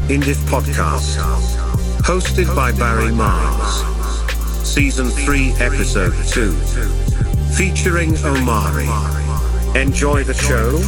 In this podcast, hosted by Barry Mars, Season 3, Episode 2, featuring Omari. Enjoy the show.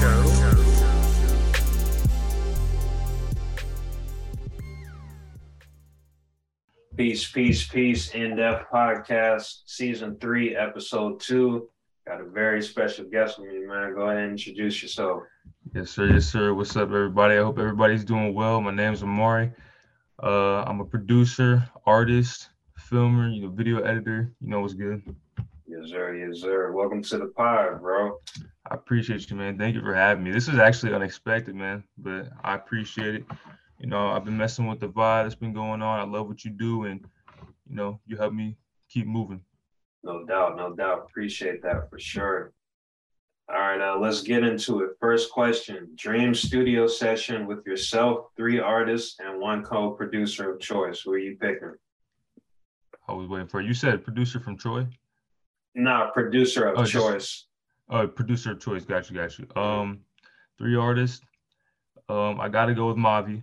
Peace. In-Depth Podcast, Season 3, Episode 2. Got a very special guest with me, man. Go ahead and introduce yourself. Yes, sir. What's up, everybody? I hope everybody's doing well. My name's Omari. I'm a producer, artist, filmer, video editor. You know what's good. Yes, sir. Welcome to the pod, bro. I appreciate you, man. Thank you for having me. This is actually unexpected, man, but I appreciate it. I've been messing with the vibe that's been going on. I love what you do, and, you help me keep moving. No doubt. Appreciate that for sure. All right, let's get into it. First question, dream studio session with yourself, 3 artists, and 1 co-producer of choice. Who are you picking? I was waiting for you. You said producer from Troy? Nah, producer of choice. Producer of choice. Got you. 3 artists. I got to go with Mavi.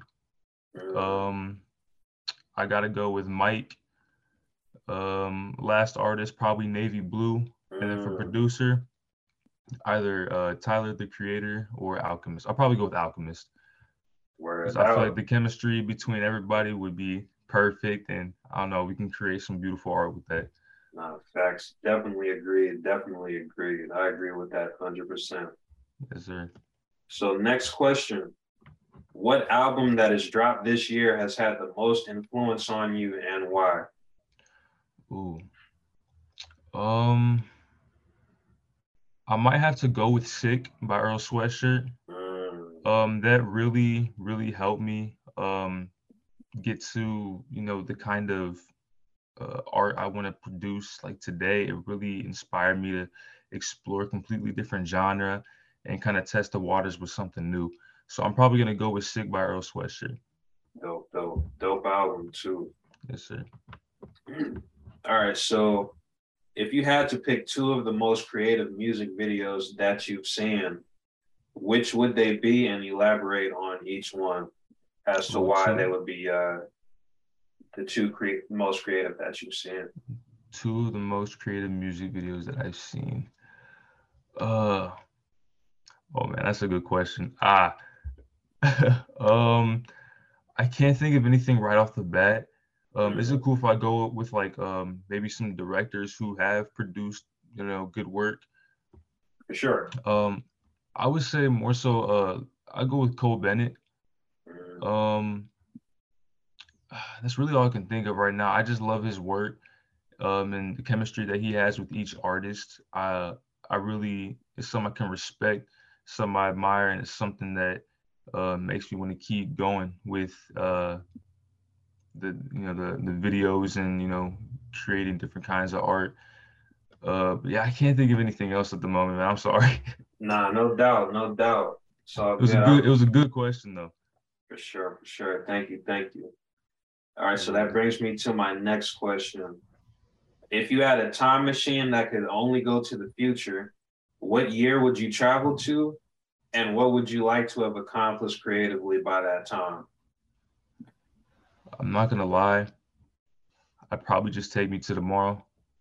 I got to go with Mike. Last artist, probably Navy Blue. And then for producer, either Tyler, the Creator, or Alchemist. I'll probably go with Alchemist. Because I feel like the chemistry between everybody would be perfect, and I don't know, we can create some beautiful art with that. No, facts. Definitely agree. I agree with that 100%. Yes, sir. So next question. What album that has dropped this year has had the most influence on you, and why? Ooh. I might have to go with Sick by Earl Sweatshirt. That really, really helped me get to, the kind of art I want to produce like today. It really inspired me to explore a completely different genre and kind of test the waters with something new. So I'm probably going to go with Sick by Earl Sweatshirt. Dope album too. Yes, sir. All right, so if you had to pick 2 of the most creative music videos that you've seen, which would they be, and elaborate on each one as to why they would be the 2 most creative that you've seen? 2 of the most creative music videos that I've seen. Oh man, that's a good question. I can't think of anything right off the bat. Is it cool if I go with maybe some directors who have produced, good work? For sure. I would say more so I go with Cole Bennett. That's really all I can think of right now. I just love his work and the chemistry that he has with each artist. It's something I can respect, something I admire, and it's something that makes me want to keep going with the videos and creating different kinds of art. But yeah, I can't think of anything else at the moment, man. I'm sorry. Nah, no doubt. So it was a good question though. For sure. Thank you. All right, so that brings me to my next question. If you had a time machine that could only go to the future, what year would you travel to, and what would you like to have accomplished creatively by that time? I'm not gonna lie. I'd probably just take me to tomorrow.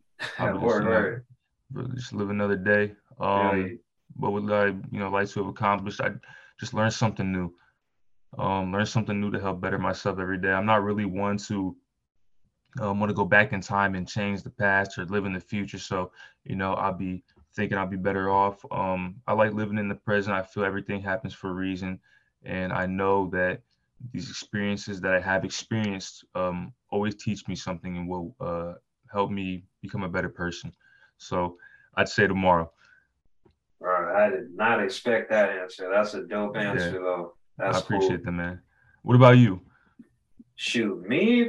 Just live another day. What would I, like to have accomplished? I just learn something new. Learn something new to help better myself every day. I'm not really one to want to go back in time and change the past or live in the future. So, I'll be thinking I'll be better off. I like living in the present. I feel everything happens for a reason, and I know that these experiences that I have experienced always teach me something and will help me become a better person. So I'd say tomorrow. All right, I did not expect that answer. That's a dope answer, though. That's I appreciate cool. that, man. What about you? Shoot, me?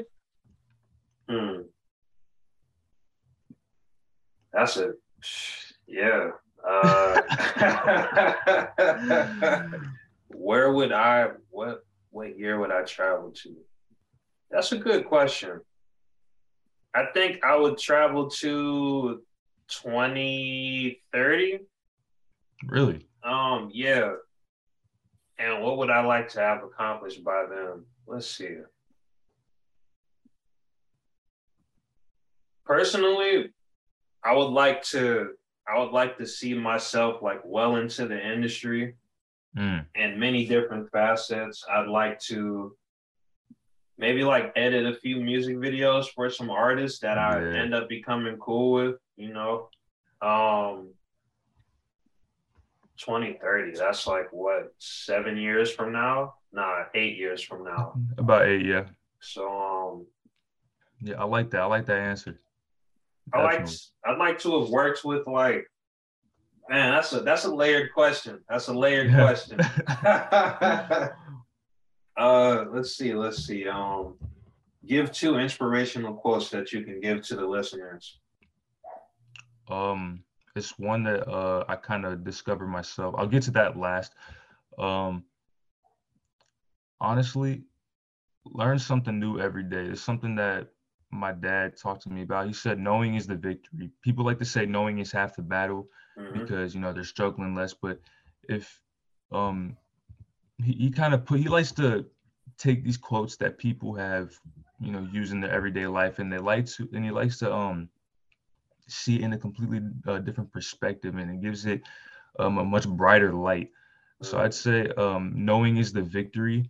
That's a, yeah. Where would what year would I travel to? That's a good question. I think I would travel to 2030. Really? Yeah. And what would I like to have accomplished by then? Let's see. Personally, I would like to see myself like well into the industry in many different facets. I'd like to maybe like edit a few music videos for some artists that I end up becoming cool with, you know. 2030, that's like what, 7 years from now? Nah, 8 years from now. About 8, yeah. So yeah, I like that. I like that answer. I'd like to have worked with like, man, that's a layered question. That's a layered question. Let's see. Give 2 inspirational quotes that you can give to the listeners. It's one that I kind of discovered myself. I'll get to that last. Honestly, learn something new every day. It's something that my dad talked to me about. He said, knowing is the victory. People like to say knowing is half the battle because, you know, they're struggling less. But if he likes to take these quotes that people have, you know, used in their everyday life, and he likes to see it in a completely different perspective, and it gives it a much brighter light. So I'd say knowing is the victory.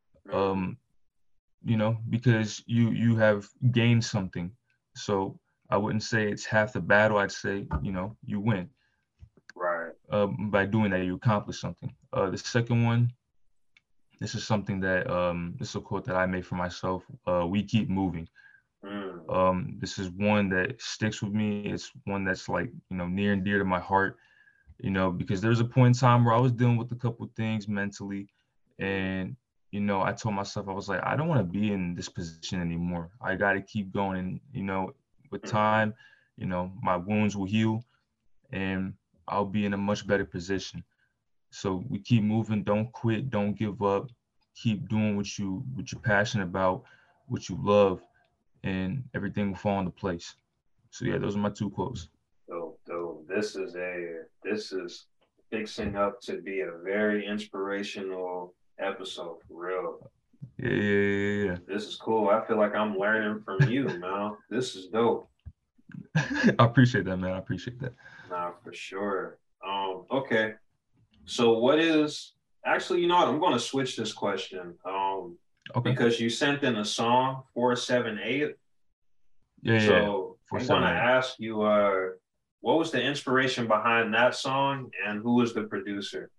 You know, because you have gained something. So I wouldn't say it's half the battle. I'd say, you know, you win. Right. By doing that, you accomplish something. The second one, this is something that this is a quote that I made for myself. We keep moving. This is one that sticks with me. It's one that's like, you know, near and dear to my heart, you know, because there's a point in time where I was dealing with a couple of things mentally, and you know, I told myself, I was like, I don't want to be in this position anymore. I got to keep going. And, you know, with time, you know, my wounds will heal and I'll be in a much better position. So we keep moving. Don't quit. Don't give up. Keep doing what you're passionate about, what you love, and everything will fall into place. So yeah, those are my 2 quotes. So this is fixing up to be a very inspirational episode, for real. Yeah. This is cool. I feel like I'm learning from you, man. This is dope. I appreciate that, man. I appreciate that. Nah, for sure. Okay. So what is actually, you know what? I'm going to switch this question. Okay. Because you sent in a song 478. Yeah. So I'm going to ask you, what was the inspiration behind that song, and who was the producer?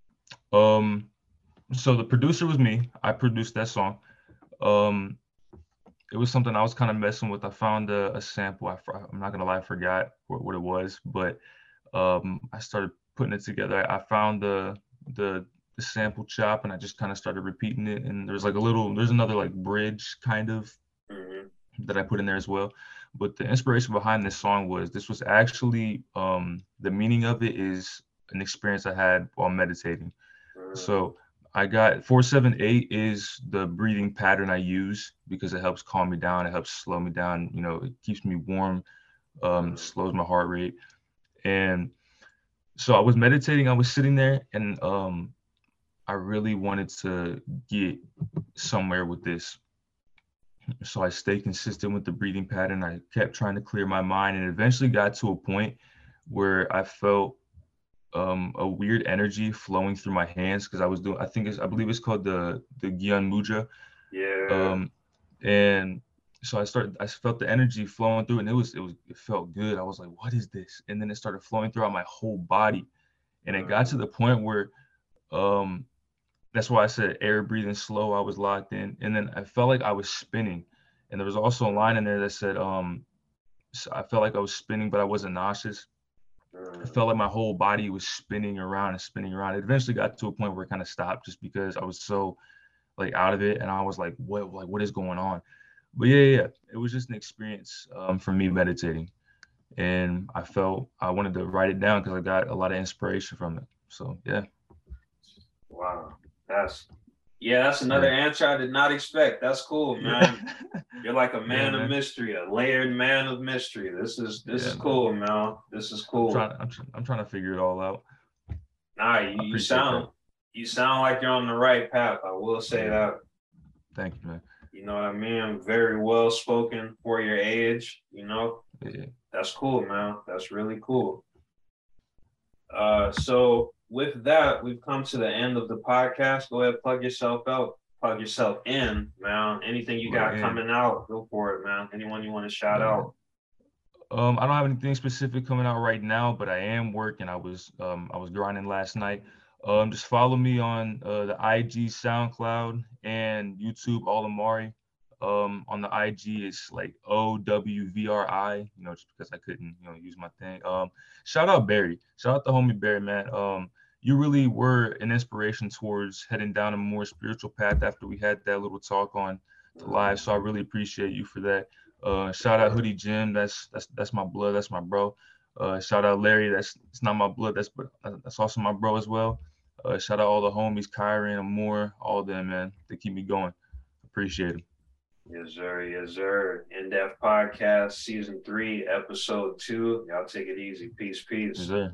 So the producer was me. I produced that song. It was something I was kind of messing with. I found a sample. I'm not gonna lie, I forgot what it was, but I started putting it together. I found the sample chop, and I just kind of started repeating it. And there's another like bridge kind of that I put in there as well. But the inspiration behind this song was actually the meaning of it is an experience I had while meditating. So I got 478 is the breathing pattern I use because it helps calm me down. It helps slow me down. You know, it keeps me warm, slows my heart rate. And so I was meditating. I was sitting there, and I really wanted to get somewhere with this. So I stayed consistent with the breathing pattern. I kept trying to clear my mind, and eventually got to a point where I felt a weird energy flowing through my hands because I believe it's called the Gyan Mudra. Yeah. And so I felt the energy flowing through, and it felt good. I was like, what is this? And then it started flowing throughout my whole body. And it got to the point where that's why I said air breathing slow. I was locked in, and then I felt like I was spinning. And there was also a line in there that said, I felt like I was spinning, but I wasn't nauseous. I felt like my whole body was spinning around and spinning around. It eventually got to a point where it kind of stopped just because I was so like out of it, and I was like, what is going on? But yeah, it was just an experience for me meditating, and I felt I wanted to write it down because I got a lot of inspiration from it. So yeah. Wow, that's another answer I did not expect. That's cool, man. You're like a man of mystery, a layered man of mystery. This is cool, man. This is cool. I'm trying to figure it all out. Nah, you You sound like you're on the right path. I will say that. Thank you, man. You know what I mean? Very well spoken for your age, you know? Yeah. That's cool, man. That's really cool. So with that, we've come to the end of the podcast. Go ahead, plug yourself in, man. Anything you got coming out, go for it, man. Anyone you want to shout out? I don't have anything specific coming out right now, but I am working. I was grinding last night. Just follow me on the IG, SoundCloud, and YouTube, All Amari. On the IG, it's like OWVRI, you know, just because I couldn't, you know, use my thing. Shout out Barry. Shout out the homie Barry, man. You really were an inspiration towards heading down a more spiritual path after we had that little talk on the live. So I really appreciate you for that. Shout out Hoodie Jim. That's my blood. That's my bro. Shout out Larry. It's not my blood. That's also my bro as well. Shout out all the homies, Kyron, Amore, all of them, man. They keep me going. Appreciate them. Yes, sir. Yes, sir. In-Depth Podcast, Season 3, Episode 2. Y'all take it easy. Peace, peace. Yes, sir.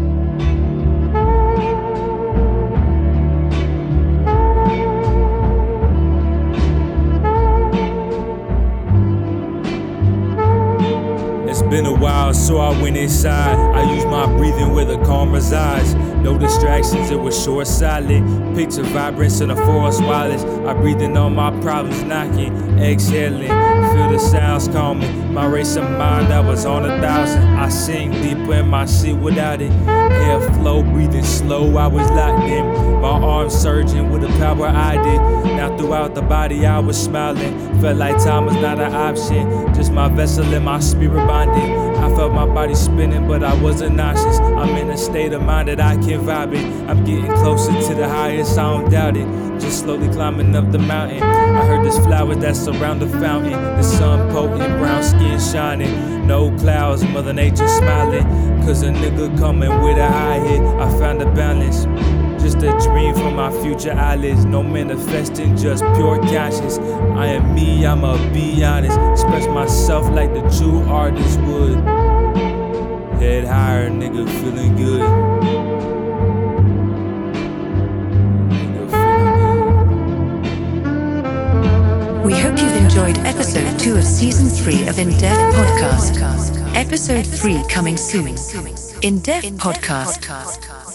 It's been a while, so I went inside. I used my breathing where the calm resides. No distractions, it was short-sighted. Picture vibrance in the forest wireless. I breathed in all my problems, knocking, exhaling. Feel the sounds calming. My racing mind, I was on 1,000. I sink deeper in my seat without it. Airflow, breathing slow, I was locked in. My arms surging with the power I did. Now throughout the body, I was smiling. Felt like time was not an option. Just my vessel and my spirit bonding. I felt my body spinning, but I wasn't nauseous. I'm in a state of mind that I can vibe it. I'm getting closer to the highest, I don't doubt it. Just slowly climbing up the mountain. I heard there's flowers that surround the fountain. The sun potent, brown skin shining. No clouds, Mother Nature smiling. Cause a nigga coming with a high hit. I found a balance. Just a dream from my future eyelids. No manifesting, just pure conscience. I am me, I'ma be honest. Express myself like the true artist would. Head higher, nigga, feeling good. We hope you've enjoyed episode 2 of season 3 of In-Depth Podcast. Episode 3 coming soon. In-Depth Podcast.